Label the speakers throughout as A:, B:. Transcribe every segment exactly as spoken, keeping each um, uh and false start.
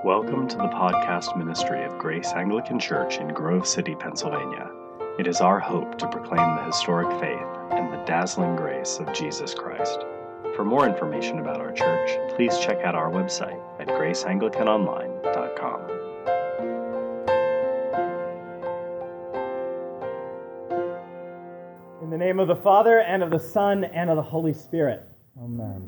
A: Welcome to the podcast ministry of Grace Anglican Church in Grove City, Pennsylvania. It is our hope to proclaim the historic faith and the dazzling grace of Jesus Christ. For more information about our church, please check out our website at grace anglican online dot com.
B: In the name of the Father, and of the Son, and of the Holy Spirit. Amen.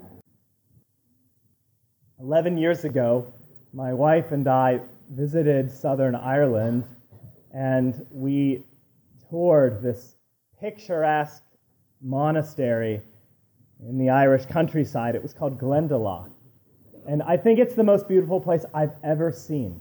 B: Eleven years ago, my wife and I visited Southern Ireland, and we toured this picturesque monastery in the Irish countryside. It was called Glendalough, and I think it's the most beautiful place I've ever seen.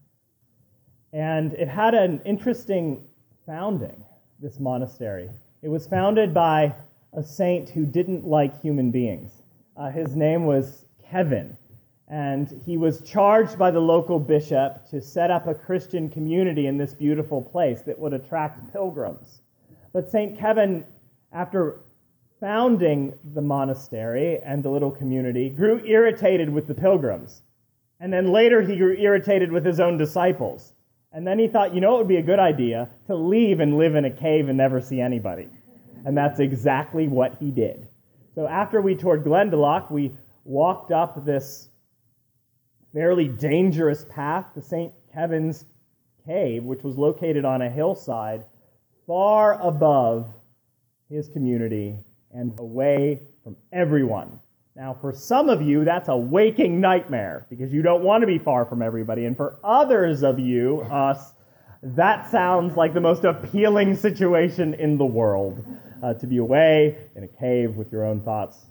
B: And it had an interesting founding, this monastery. It was founded by a saint who didn't like human beings. Uh, his name was Kevin. And he was charged by the local bishop to set up a Christian community in this beautiful place that would attract pilgrims. But Saint Kevin, after founding the monastery and the little community, grew irritated with the pilgrims. And then later he grew irritated with his own disciples. And then he thought, you know, it would be a good idea to leave and live in a cave and never see anybody. And that's exactly what he did. So after we toured Glendalough, we walked up this fairly dangerous path to Saint Kevin's cave, which was located on a hillside far above his community and away from everyone. Now, for some of you, that's a waking nightmare because you don't want to be far from everybody. And for others of you, us, that sounds like the most appealing situation in the world, uh, to be away in a cave with your own thoughts.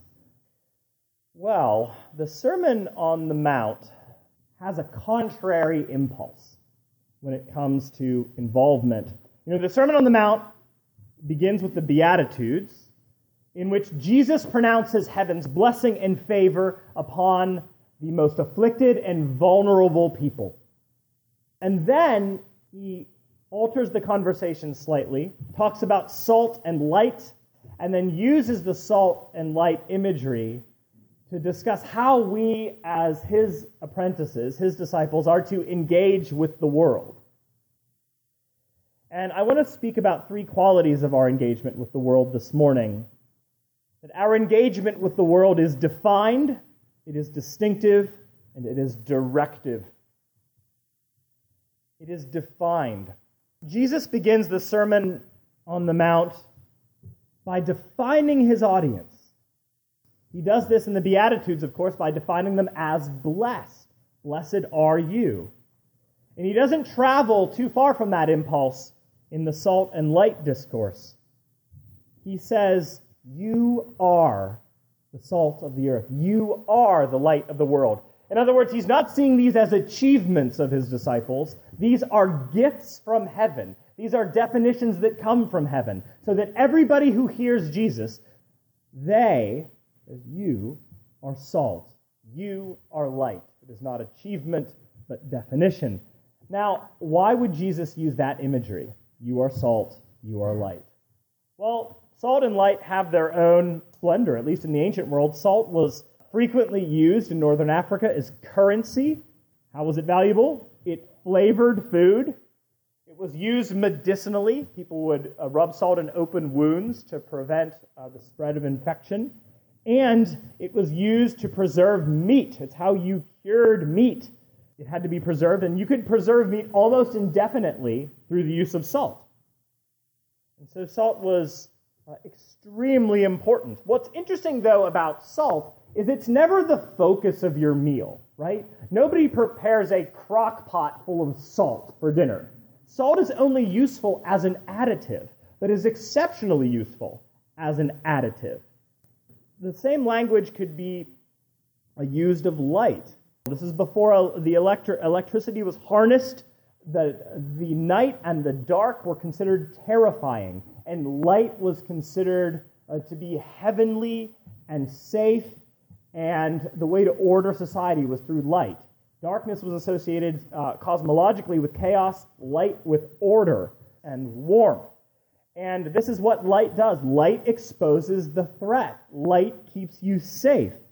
B: Well, the Sermon on the Mount has a contrary impulse when it comes to involvement. You know, the Sermon on the Mount begins with the Beatitudes, in which Jesus pronounces heaven's blessing and favor upon the most afflicted and vulnerable people. And then he alters the conversation slightly, talks about salt and light, and then uses the salt and light imagery to discuss how we, as his apprentices, his disciples, are to engage with the world. And I want to speak about three qualities of our engagement with the world this morning. That our engagement with the world is defined, it is distinctive, and it is directive. It is defined. Jesus begins the Sermon on the Mount by defining his audience. He does this in the Beatitudes, of course, by defining them as blessed. Blessed are you. And he doesn't travel too far from that impulse in the salt and light discourse. He says, you are the salt of the earth. You are the light of the world. In other words, he's not seeing these as achievements of his disciples. These are gifts from heaven. These are definitions that come from heaven, so that everybody who hears Jesus, they... you are salt. You are light. It is not achievement, but definition. Now, why would Jesus use that imagery? You are salt, you are light. Well, salt and light have their own splendor, at least in the ancient world. Salt was frequently used in northern Africa as currency. How was it valuable? It flavored food. It was used medicinally. People would uh, rub salt in open wounds to prevent uh, the spread of infection. And it was used to preserve meat. It's how you cured meat. It had to be preserved, and you could preserve meat almost indefinitely through the use of salt. And so salt was uh, extremely important. What's interesting, though, about salt is it's never the focus of your meal, right? Nobody prepares a crock pot full of salt for dinner. Salt is only useful as an additive, but is exceptionally useful as an additive. The same language could be used of light. This is before the electri- electricity was harnessed. The, the night and the dark were considered terrifying, and light was considered uh, to be heavenly and safe, and the way to order society was through light. Darkness was associated uh, cosmologically with chaos, light with order and warmth. And this is what light does. Light exposes the threat. Light keeps you safe.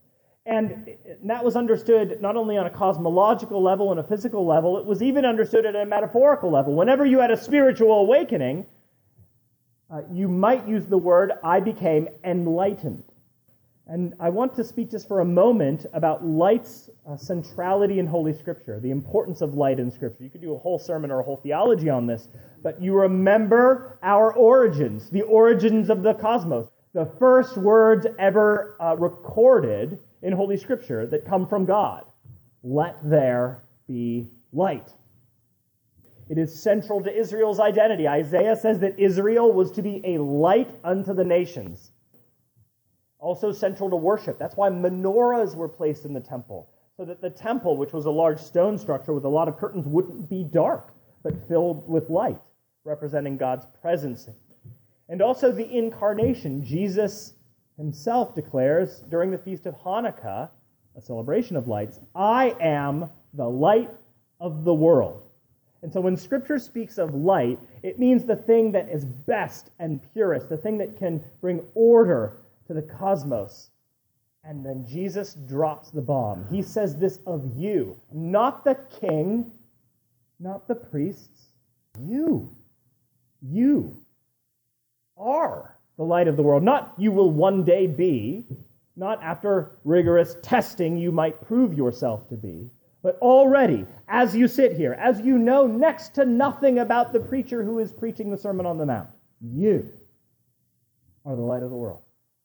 B: And that was understood not only on a cosmological level and a physical level, it was even understood at a metaphorical level. Whenever you had a spiritual awakening, uh, you might use the word, I became enlightened. And I want to speak just for a moment about light's uh, centrality in Holy Scripture, the importance of light in Scripture. You could do a whole sermon or a whole theology on this, but you remember our origins, the origins of the cosmos, the first words ever uh, recorded in Holy Scripture that come from God. Let there be light. It is central to Israel's identity. Isaiah says that Israel was to be a light unto the nations. Also central to worship. That's why menorahs were placed in the temple, so that the temple, which was a large stone structure with a lot of curtains, wouldn't be dark, but filled with light, representing God's presence. And also the incarnation. Jesus himself declares during the Feast of Hanukkah, a celebration of lights, I am the light of the world. And so when Scripture speaks of light, it means the thing that is best and purest, the thing that can bring order to the cosmos. And then Jesus drops the bomb. He says this of you, not the king, not the priests, you. You are the light of the world. Not you will one day be, not after rigorous testing you might prove yourself to be, but already, as you sit here, as you know next to nothing about the preacher who is preaching the Sermon on the Mount, you are the light of the world.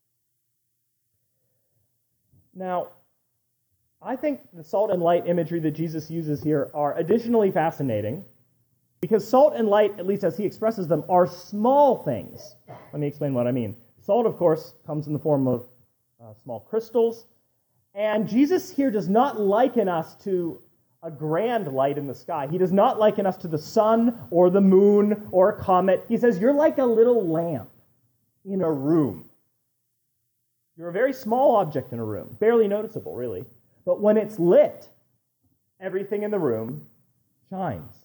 B: Now, I think the salt and light imagery that Jesus uses here are additionally fascinating because salt and light, at least as he expresses them, are small things. Let me explain what I mean. Salt, of course, comes in the form of uh, small crystals, and Jesus here does not liken us to a grand light in the sky. He does not liken us to the sun or the moon or a comet. He says, you're like a little lamp in a room. You're a very small object in a room, barely noticeable, really. But when it's lit, everything in the room shines.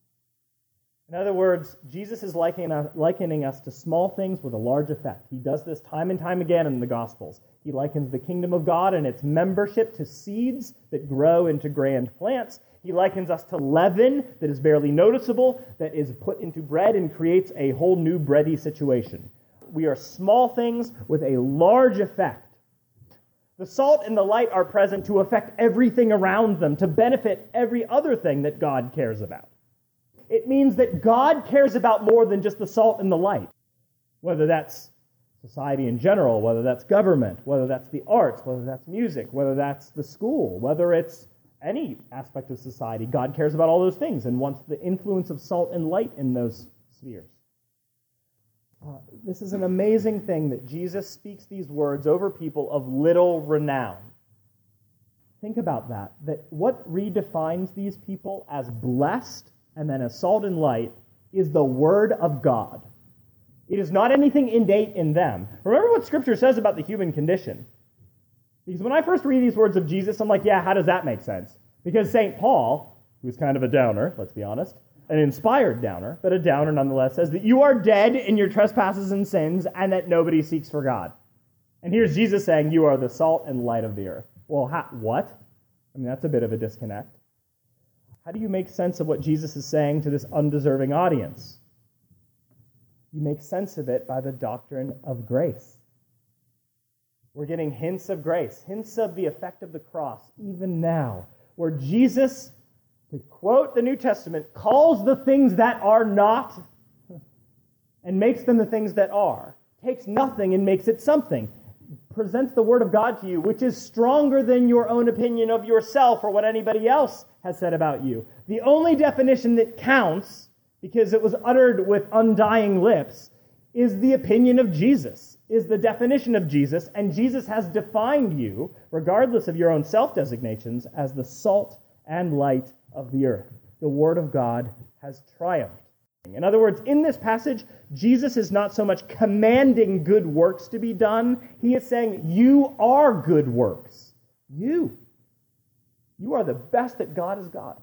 B: In other words, Jesus is likening us, likening us to small things with a large effect. He does this time and time again in the Gospels. He likens the kingdom of God and its membership to seeds that grow into grand plants. He likens us to leaven that is barely noticeable, that is put into bread and creates a whole new bready situation. We are small things with a large effect. The salt and the light are present to affect everything around them, to benefit every other thing that God cares about. It means that God cares about more than just the salt and the light, whether that's society in general, whether that's government, whether that's the arts, whether that's music, whether that's the school, whether it's any aspect of society. God cares about all those things and wants the influence of salt and light in those spheres. Uh, this is an amazing thing that Jesus speaks these words over people of little renown. Think about that, that what redefines these people as blessed and then as salt and light is the Word of God. It is not anything innate in them. Remember what Scripture says about the human condition. Because when I first read these words of Jesus, I'm like, yeah, how does that make sense? Because Saint Paul, who's kind of a downer, let's be honest, an inspired downer, but a downer nonetheless, says that you are dead in your trespasses and sins and that nobody seeks for God. And here's Jesus saying you are the salt and light of the earth. Well, how, what? I mean, that's a bit of a disconnect. How do you make sense of what Jesus is saying to this undeserving audience? You make sense of it by the doctrine of grace. We're getting hints of grace, hints of the effect of the cross, even now, where Jesus, to quote the New Testament, calls the things that are not and makes them the things that are, takes nothing and makes it something, presents the Word of God to you, which is stronger than your own opinion of yourself or what anybody else has said about you. The only definition that counts, because it was uttered with undying lips, is the opinion of Jesus, is the definition of Jesus, and Jesus has defined you, regardless of your own self-designations, as the salt and light of the earth. The Word of God has triumphed. In other words, in this passage, Jesus is not so much commanding good works to be done. He is saying, you are good works. You. You are the best that God has got.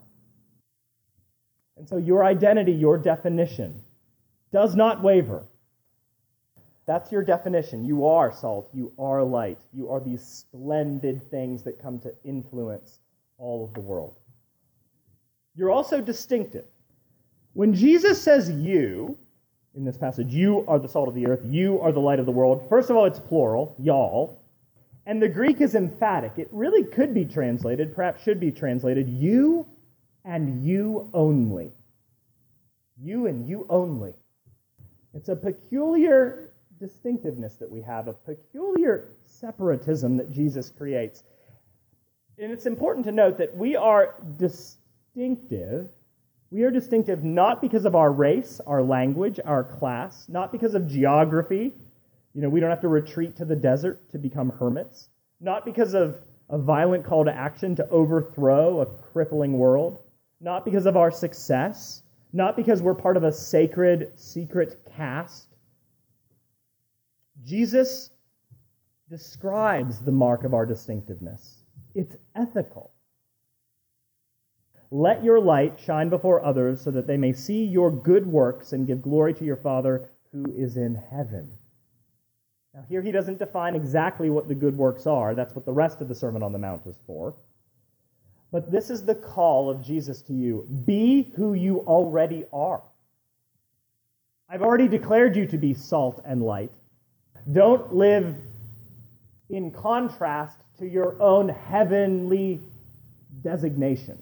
B: And so your identity, your definition, does not waver. That's your definition. You are salt. You are light. You are these splendid things that come to influence all of the world. You're also distinctive. When Jesus says you, in this passage, you are the salt of the earth, you are the light of the world, first of all, it's plural, y'all. And the Greek is emphatic. It really could be translated, perhaps should be translated, you and you only. You and you only. It's a peculiar distinctiveness that we have, a peculiar separatism that Jesus creates. And it's important to note that we are distinctive. We are distinctive not because of our race, our language, our class, not because of geography. You know, we don't have to retreat to the desert to become hermits. Not because of a violent call to action to overthrow a crippling world. Not because of our success. Not because we're part of a sacred, secret caste. Jesus describes the mark of our distinctiveness. It's ethical. Let your light shine before others so that they may see your good works and give glory to your Father who is in heaven. Now here he doesn't define exactly what the good works are. That's what the rest of the Sermon on the Mount is for. But this is the call of Jesus to you. Be who you already are. I've already declared you to be salt and light. Don't live in contrast to your own heavenly designation.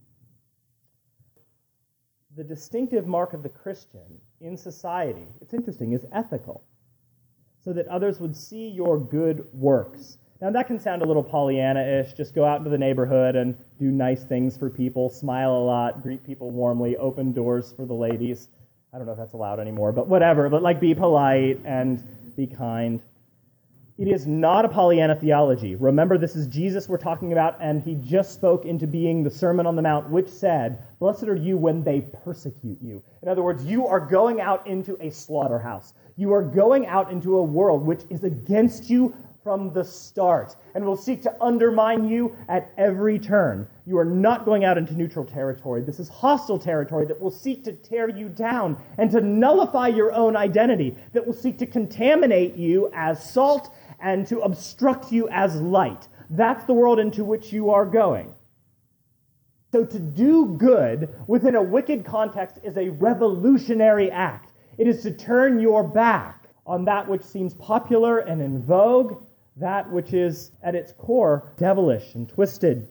B: The distinctive mark of the Christian in society, it's interesting, is ethical, so that others would see your good works. Now that can sound a little Pollyanna-ish, just go out into the neighborhood and do nice things for people, smile a lot, greet people warmly, open doors for the ladies. I don't know if that's allowed anymore, but whatever, but like be polite and be kind. It is not a Pollyanna theology. Remember, this is Jesus we're talking about, and he just spoke into being the Sermon on the Mount, which said, blessed are you when they persecute you. In other words, you are going out into a slaughterhouse. You are going out into a world which is against you from the start and will seek to undermine you at every turn. You are not going out into neutral territory. This is hostile territory that will seek to tear you down and to nullify your own identity, that will seek to contaminate you as salt and to obstruct you as light. That's the world into which you are going. So to do good within a wicked context is a revolutionary act. It is to turn your back on that which seems popular and in vogue, that which is at its core devilish and twisted.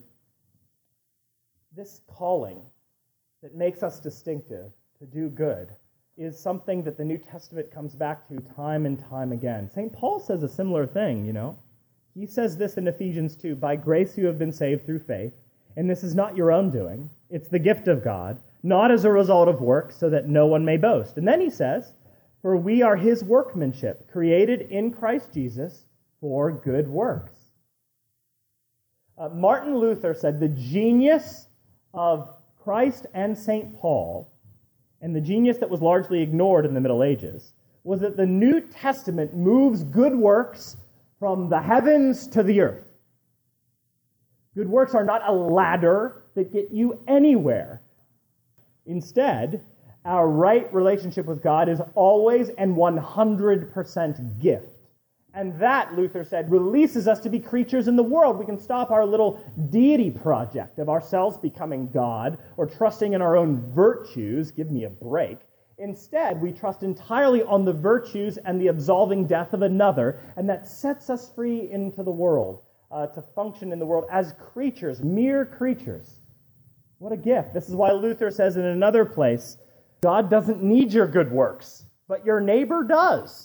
B: This calling that makes us distinctive to do good is something that the New Testament comes back to time and time again. Saint Paul says a similar thing, you know. He says this in Ephesians two, by grace you have been saved through faith, and this is not your own doing. It's the gift of God, not as a result of works, so that no one may boast. And then he says, for we are his workmanship, created in Christ Jesus for good works. Uh, Martin Luther said the genius of Christ and Saint Paul, and the genius that was largely ignored in the Middle Ages, was that the New Testament moves good works from the heavens to the earth. Good works are not a ladder that get you anywhere. Instead, our right relationship with God is always and one hundred percent gift. And that, Luther said, releases us to be creatures in the world. We can stop our little deity project of ourselves becoming God or trusting in our own virtues. Give me a break. Instead, we trust entirely on the virtues and the absolving death of another, and that sets us free into the world, uh, to function in the world as creatures, mere creatures. What a gift. This is why Luther says in another place, God doesn't need your good works, but your neighbor does.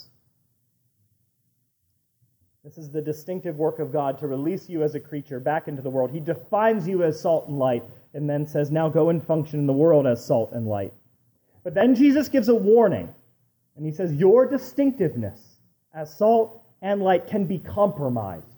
B: This is the distinctive work of God to release you as a creature back into the world. He defines you as salt and light and then says, now go and function in the world as salt and light. But then Jesus gives a warning, and he says, your distinctiveness as salt and light can be compromised.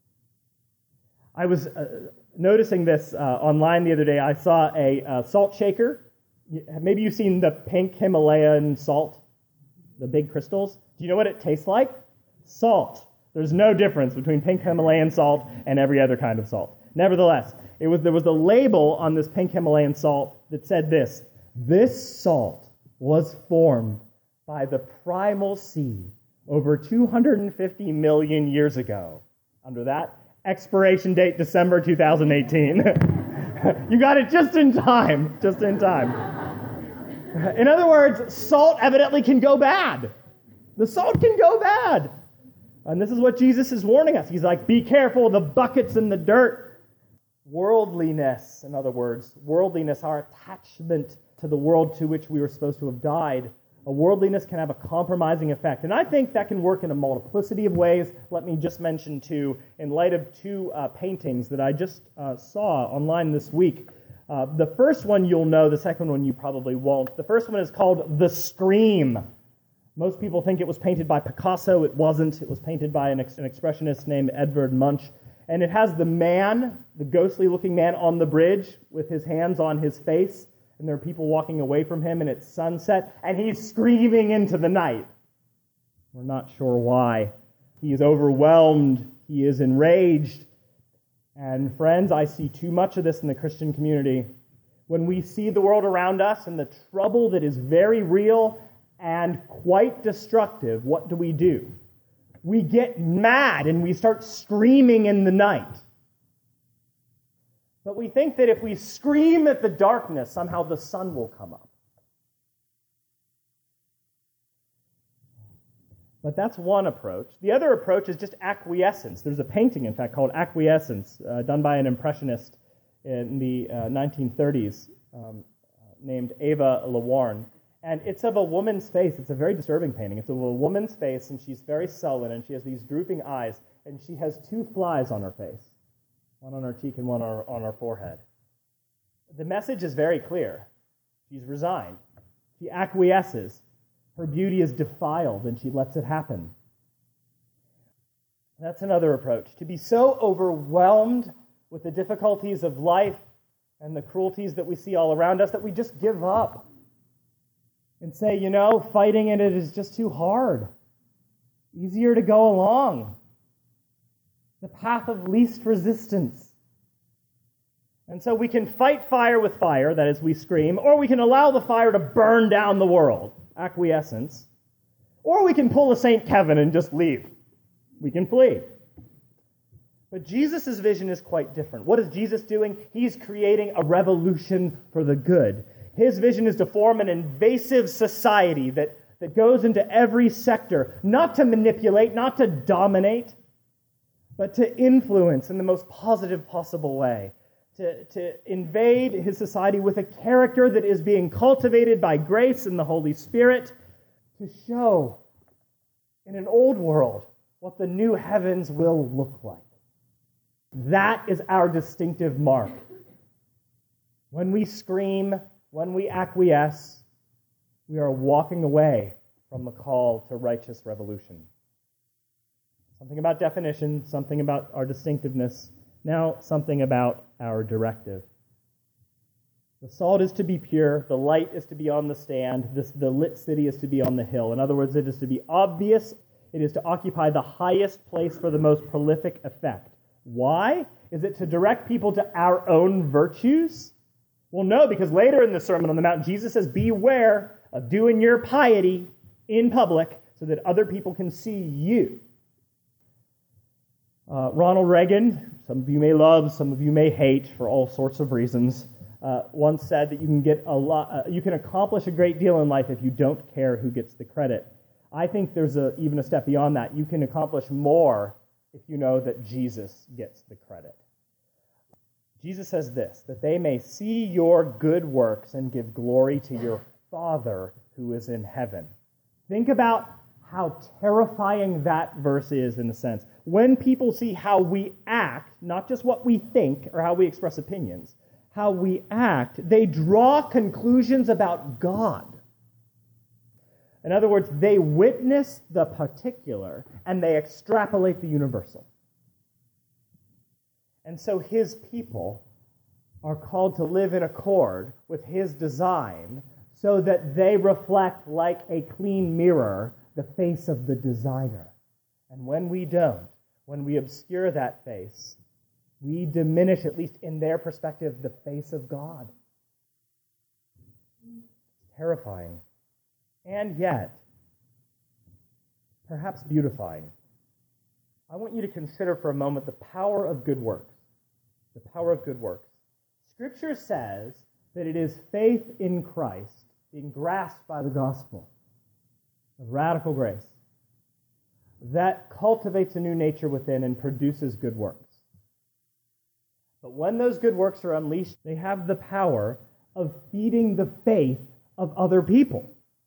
B: I was uh, noticing this uh, online the other day. I saw a uh, salt shaker. Maybe you've seen the pink Himalayan salt, the big crystals. Do you know what it tastes like? Salt. There's no difference between pink Himalayan salt and every other kind of salt. Nevertheless, it was there was a label on this pink Himalayan salt that said this, this salt was formed by the primal sea over two hundred fifty million years ago. Under that, expiration date December two thousand eighteen. You got it just in time, just in time. In other words, salt evidently can go bad. The salt can go bad. And this is what Jesus is warning us. He's like, be careful of the buckets and the dirt. Worldliness, in other words, worldliness, our attachment to the world to which we were supposed to have died, a worldliness can have a compromising effect. And I think that can work in a multiplicity of ways. Let me just mention two, in light of two uh, paintings that I just uh, saw online this week. Uh, the first one you'll know, the second one you probably won't. The first one is called The Scream. Most people think it was painted by Picasso. It wasn't. It was painted by an, ex- an expressionist named Edvard Munch. And it has the man, the ghostly-looking man on the bridge with his hands on his face. And there are people walking away from him, and it's sunset, and he's screaming into the night. We're not sure why. He is overwhelmed. He is enraged. And friends, I see too much of this in the Christian community. When we see the world around us and the trouble that is very real and quite destructive, what do we do? We get mad and we start screaming in the night. But we think that if we scream at the darkness, somehow the sun will come up. But that's one approach. The other approach is just acquiescence. There's a painting, in fact, called Acquiescence, uh, done by an impressionist in the uh, nineteen thirties um, named Ava Lewarne. And it's of a woman's face. It's a very disturbing painting. It's of a woman's face, and she's very sullen, and she has these drooping eyes, and she has two flies on her face. One on her cheek and one on her, on her forehead. The message is very clear. She's resigned. She acquiesces. Her beauty is defiled, and she lets it happen. That's another approach. To be so overwhelmed with the difficulties of life and the cruelties that we see all around us that we just give up and say, you know, fighting in it is just too hard. Easier to go along. The path of least resistance. And so we can fight fire with fire, that is, we scream, or we can allow the fire to burn down the world, acquiescence, or we can pull a Saint Kevin and just leave. We can flee. But Jesus' vision is quite different. What is Jesus doing? He's creating a revolution for the good. His vision is to form an invasive society that, that goes into every sector, not to manipulate, not to dominate, but to influence in the most positive possible way, to, to invade his society with a character that is being cultivated by grace and the Holy Spirit, to show in an old world what the new heavens will look like. That is our distinctive mark. When we scream, when we acquiesce, we are walking away from the call to righteous revolution. Something about definition, something about our distinctiveness, now something about our directive. The salt is to be pure, the light is to be on the stand, this, the lit city is to be on the hill. In other words, it is to be obvious, it is to occupy the highest place for the most prolific effect. Why? Is it to direct people to our own virtues? Well, no, because later in the Sermon on the Mount, Jesus says, beware of doing your piety in public so that other people can see you. Uh, Ronald Reagan, some of you may love, some of you may hate for all sorts of reasons, uh, once said that you can get a lot, uh, you can accomplish a great deal in life if you don't care who gets the credit. I think there's a, even a step beyond that. You can accomplish more if you know that Jesus gets the credit. Jesus says this, that they may see your good works and give glory to your Father who is in heaven. Think about how terrifying that verse is in a sense. When people see how we act, not just what we think or how we express opinions, how we act, they draw conclusions about God. In other words, they witness the particular and they extrapolate the universal. And so his people are called to live in accord with his design so that they reflect like a clean mirror the face of the designer. And when we don't, when we obscure that face, we diminish, at least in their perspective, the face of God. Terrifying. And yet, perhaps beautifying. I want you to consider for a moment the power of good works. The power of good works. Scripture says that it is faith in Christ being grasped by the gospel of radical grace that cultivates a new nature within and produces good works. But when those good works are unleashed, they have the power of feeding the faith of other people.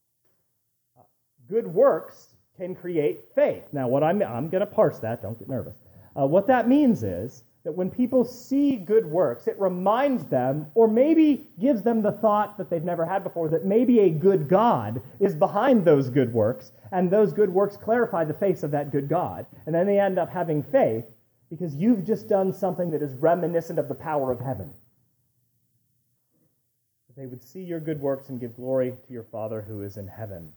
B: Good works can create faith. Now, what I'm, I'm going to parse that, don't get nervous. Uh, what that means is that when people see good works, it reminds them, or maybe gives them the thought that they've never had before, that maybe a good God is behind those good works, and those good works clarify the face of that good God. And then they end up having faith because you've just done something that is reminiscent of the power of heaven. That they would see your good works and give glory to your Father who is in heaven.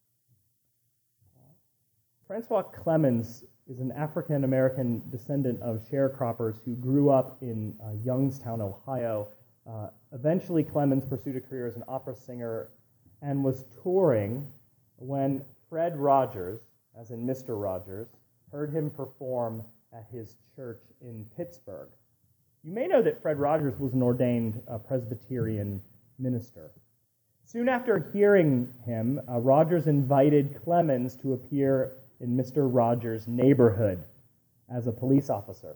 B: Francois Clemens is an African-American descendant of sharecroppers who grew up in uh, Youngstown, Ohio. Uh, eventually, Clemens pursued a career as an opera singer and was touring when Fred Rogers, as in Mister Rogers, heard him perform at his church in Pittsburgh. You may know that Fred Rogers was an ordained uh, Presbyterian minister. Soon after hearing him, uh, Rogers invited Clemens to appear in Mister Rogers' neighborhood as a police officer.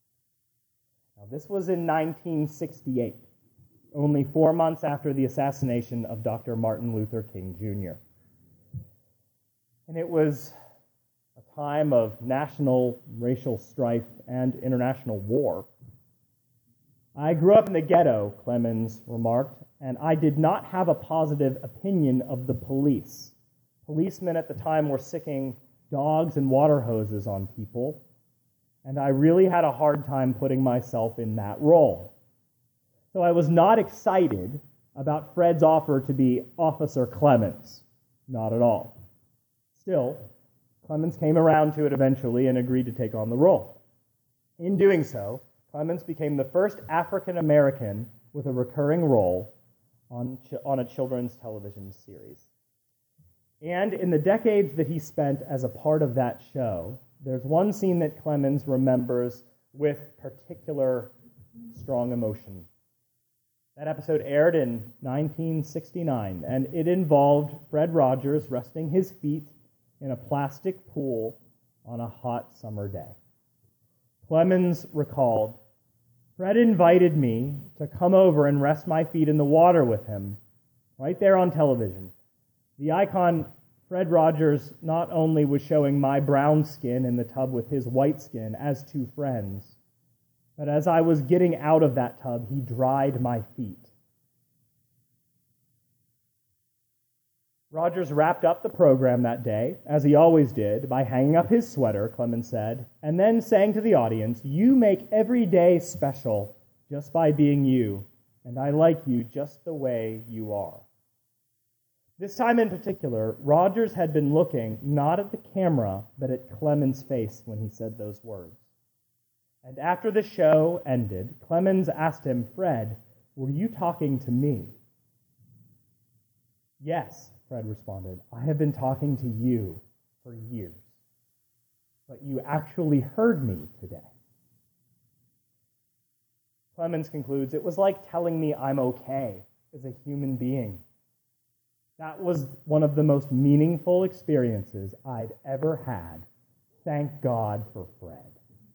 B: Now, this was in nineteen sixty-eight, only four months after the assassination of Doctor Martin Luther King Junior And it was a time of national racial strife and international war. I grew up in the ghetto, Clemens remarked, and I did not have a positive opinion of the police. Policemen at the time were sicking dogs and water hoses on people, and I really had a hard time putting myself in that role. So I was not excited about Fred's offer to be Officer Clemens. Not at all. Still, Clemens came around to it eventually and agreed to take on the role. In doing so, Clemens became the first African American with a recurring role on, ch- on a children's television series. And in the decades that he spent as a part of that show, there's one scene that Clemens remembers with particular strong emotion. That episode aired in nineteen sixty-nine, and it involved Fred Rogers resting his feet in a plastic pool on a hot summer day. Clemens recalled, Fred invited me to come over and rest my feet in the water with him, right there on television. The icon Fred Rogers not only was showing my brown skin in the tub with his white skin as two friends, but as I was getting out of that tub, he dried my feet. Rogers wrapped up the program that day, as he always did, by hanging up his sweater, Clemens said, and then saying to the audience, "You make every day special just by being you, and I like you just the way you are." This time in particular, Rogers had been looking not at the camera, but at Clemens' face when he said those words. And after the show ended, Clemens asked him, "Fred, were you talking to me?" "Yes," Fred responded, "I have been talking to you for years, but you actually heard me today." Clemens concludes, "It was like telling me I'm okay as a human being. That was one of the most meaningful experiences I'd ever had. Thank God for Fred."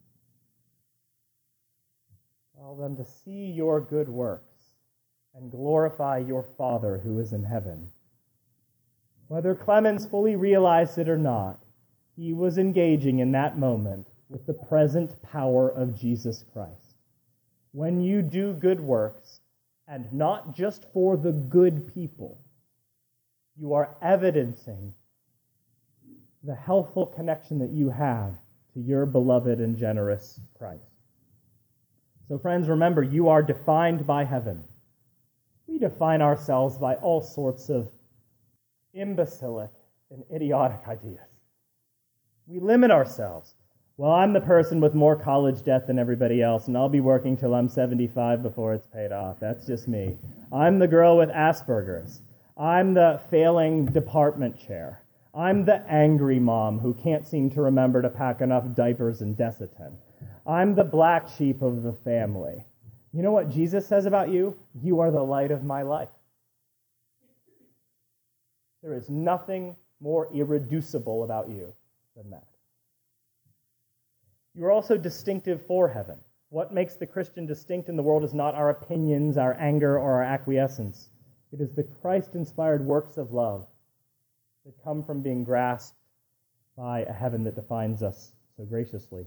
B: Well, then, to see your good works and glorify your Father who is in heaven. Whether Clemens fully realized it or not, he was engaging in that moment with the present power of Jesus Christ. When you do good works, and not just for the good people, you are evidencing the healthful connection that you have to your beloved and generous Christ. So friends, remember, you are defined by heaven. We define ourselves by all sorts of imbecilic and idiotic ideas. We limit ourselves. Well, I'm the person with more college debt than everybody else, and I'll be working till I'm seventy-five before it's paid off. That's just me. I'm the girl with Asperger's. I'm the failing department chair. I'm the angry mom who can't seem to remember to pack enough diapers and Desitin. I'm the black sheep of the family. You know what Jesus says about you? You are the light of my life. There is nothing more irreducible about you than that. You are also distinctive for heaven. What makes the Christian distinct in the world is not our opinions, our anger, or our acquiescence. It is the Christ-inspired works of love that come from being grasped by a heaven that defines us so graciously.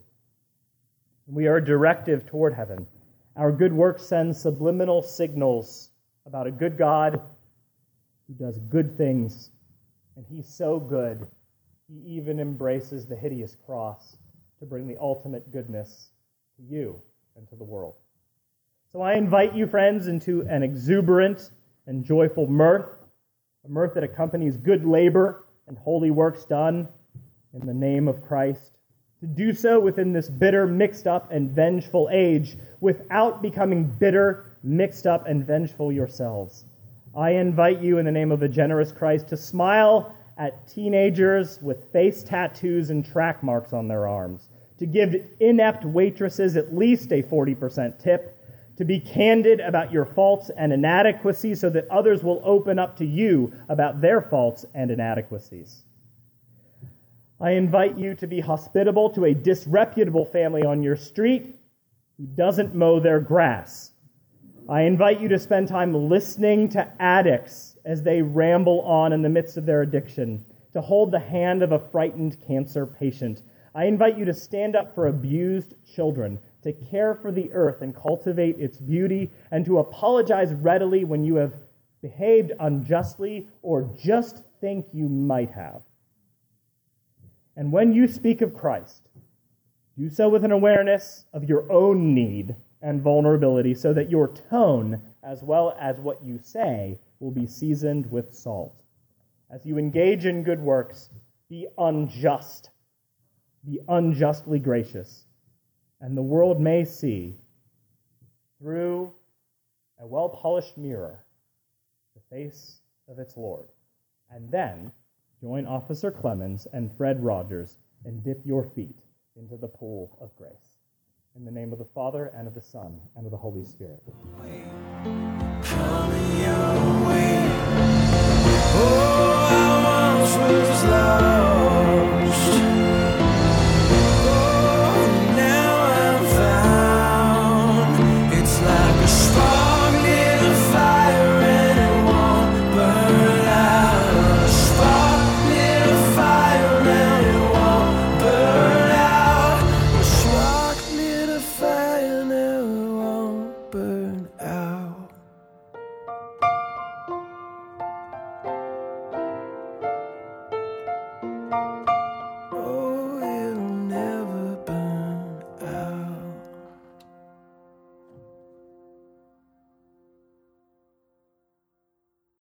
B: We are a directive toward heaven. Our good works send subliminal signals about a good God who does good things, and he's so good, he even embraces the hideous cross to bring the ultimate goodness to you and to the world. So I invite you, friends, into an exuberant and joyful mirth, a mirth that accompanies good labor and holy works done in the name of Christ, to do so within this bitter, mixed up, and vengeful age without becoming bitter, mixed up, and vengeful yourselves. I invite you in the name of a generous Christ to smile at teenagers with face tattoos and track marks on their arms, to give inept waitresses at least a forty percent tip, to be candid about your faults and inadequacies so that others will open up to you about their faults and inadequacies. I invite you to be hospitable to a disreputable family on your street who doesn't mow their grass. I invite you to spend time listening to addicts as they ramble on in the midst of their addiction, to hold the hand of a frightened cancer patient. I invite you to stand up for abused children, to care for the earth and cultivate its beauty, and to apologize readily when you have behaved unjustly or just think you might have. And when you speak of Christ, do so with an awareness of your own need and vulnerability so that your tone, as well as what you say, will be seasoned with salt. As you engage in good works, be unjust. Be unjustly gracious. And the world may see, through a well-polished mirror, the face of its Lord. And then join Officer Clemens and Fred Rogers and dip your feet into the pool of grace. In the name of the Father, and of the Son, and of the Holy Spirit.
C: Coming your way. Oh.